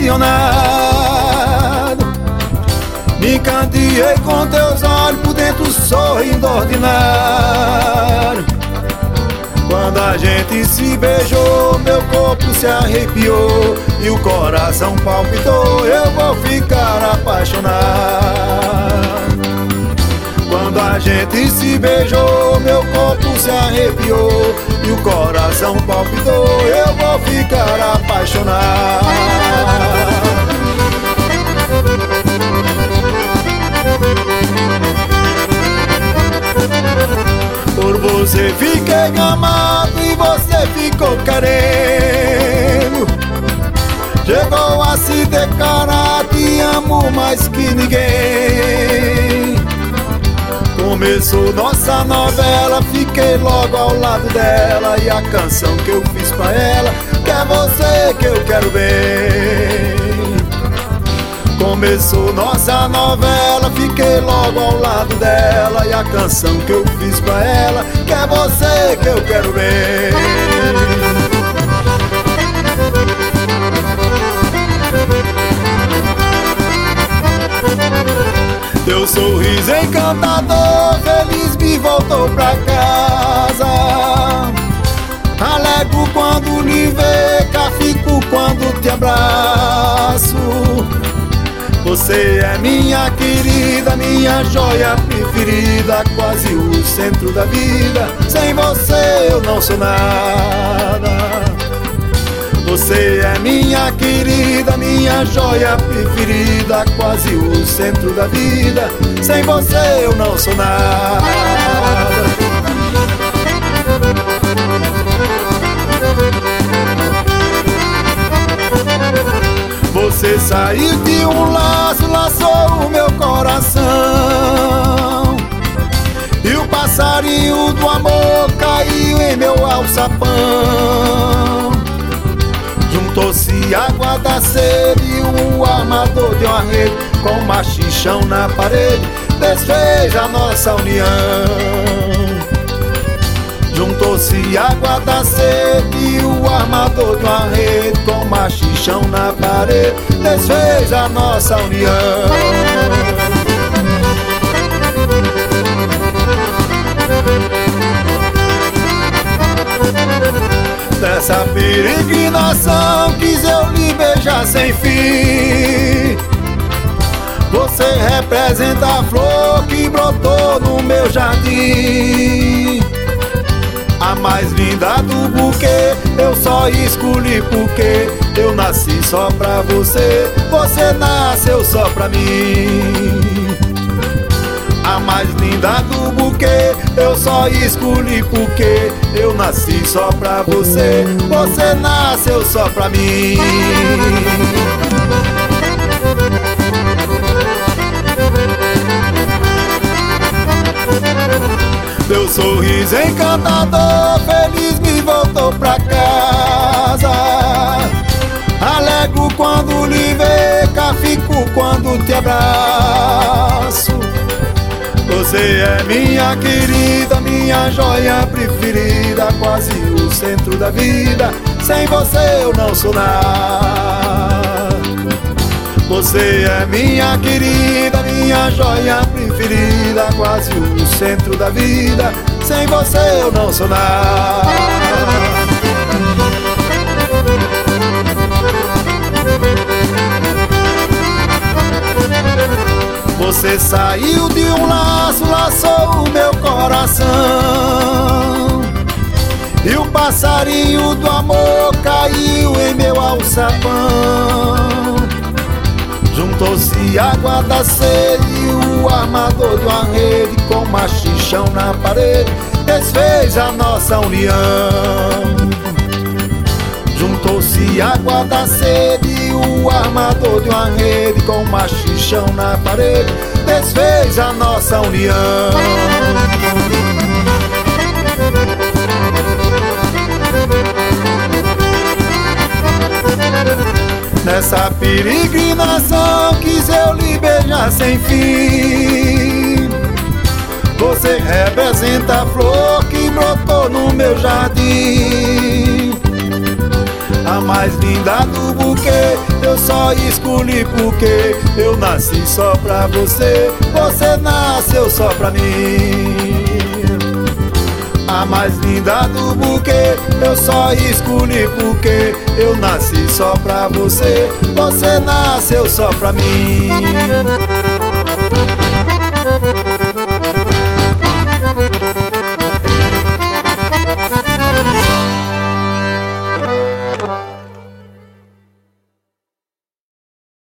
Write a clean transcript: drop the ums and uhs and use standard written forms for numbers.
apaixonado. Me encandeei com teus olhos, por dentro sorrindo ordinário. Quando a gente se beijou, meu corpo se arrepiou e o coração palpitou, eu vou ficar apaixonado. Quando a gente se beijou, meu corpo se arrepiou e o coração palpitou, eu vou ficar apaixonado. Por você fiquei gamado e você ficou querendo. Chegou a se declarar, te amo mais que ninguém. Começou nossa novela, fiquei logo ao lado dela. E a canção que eu fiz pra ela, que é você que eu quero bem. Começou nossa novela, fiquei logo ao lado dela. E a canção que eu fiz pra ela, que é você que eu quero bem. Teu sorriso encantador, feliz me voltou pra casa. Alegro quando lhe vê, cá fico quando te abraço. Você é minha querida, minha joia preferida, quase o centro da vida. Sem você eu não sou nada. Você é minha querida, minha joia preferida, quase o centro da vida. Sem você eu não sou nada. Você saiu de um laço, laçou o meu coração. E o passarinho do amor caiu em meu alçapão. Juntou-se a água da sede e o armador de uma rede, com machichão na parede, desfez a nossa união. Juntou-se a água da sede e o armador de uma rede, com machichão na parede, desfez a nossa união. Dessa peregrinação quis eu lhe beijar sem fim. Você representa a flor que brotou no meu jardim. A mais linda do buquê, eu só escolhi porque eu nasci só pra você, você nasceu só pra mim. A mais linda do buquê, eu só escolhi porque eu nasci só pra você, você nasceu só pra mim. Teu sorriso encantador, feliz me voltou pra casa. Alegro quando lhe vê, cá fico quando te abraço. Você é minha querida, minha joia preferida, quase o centro da vida. Sem você eu não sou nada. Você é minha querida, minha joia preferida, quase o centro da vida. Sem você eu não sou nada. Você saiu de um laço, laçou o meu coração. E o passarinho do amor caiu em meu alçapão. Juntou-se a água da sede e o armador de uma rede, com machichão na parede, desfez a nossa união. Juntou-se a água da sede e o armador de uma rede, com machichão na parede, desfez a nossa união. Nessa peregrinação quis eu lhe beijar sem fim. Você representa a flor que brotou no meu jardim. a mais linda do buquê. Eu só escolhi porque eu nasci só pra você. Você nasceu só pra mim. A mais linda do buquê, eu só escolhi porque eu nasci só pra você. Você nasceu só pra mim.